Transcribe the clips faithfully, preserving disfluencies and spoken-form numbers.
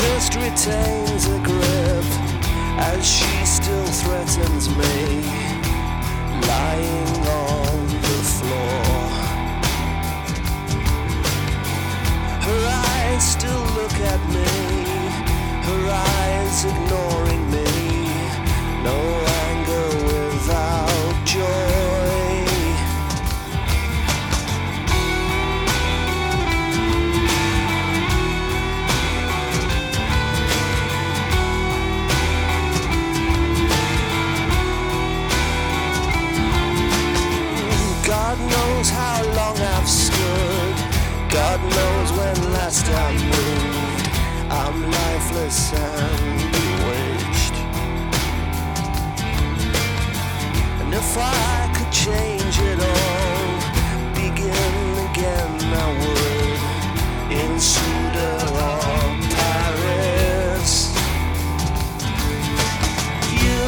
fist retains a grip as she still threatens me, lying on the floor. Her eyes still look at me, her eyes ignoring me. No anger without joy. God knows how long I've stood, God knows when last I moved. I'm lifeless and bewitched, and if I could change it all, begin again I would, in Suda or Paris. You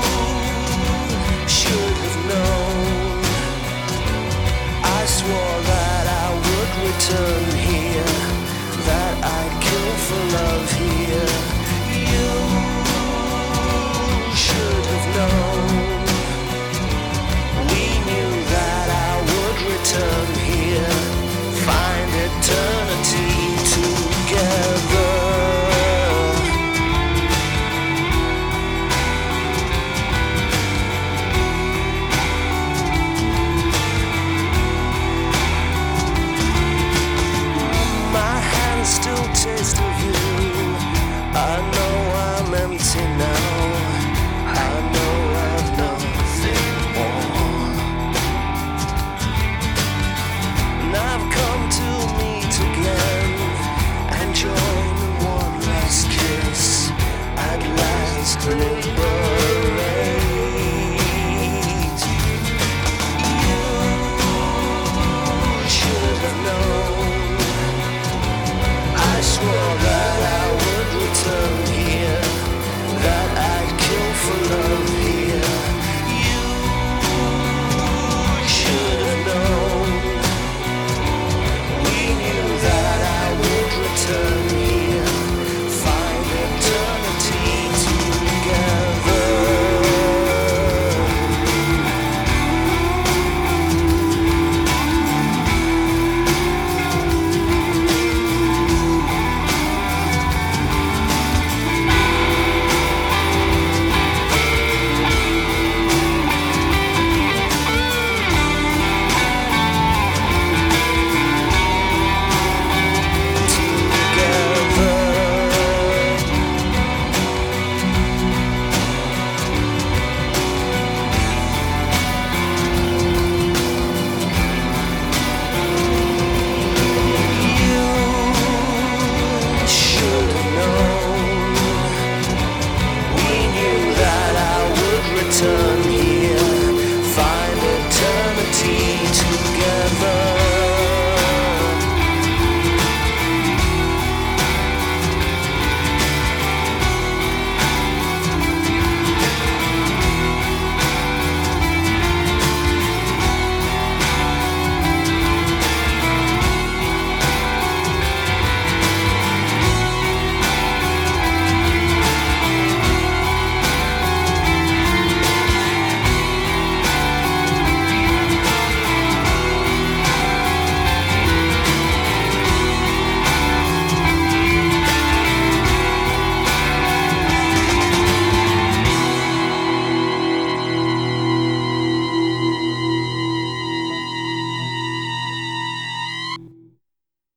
should have known, I swore that I would return here, that I'd kill for love here.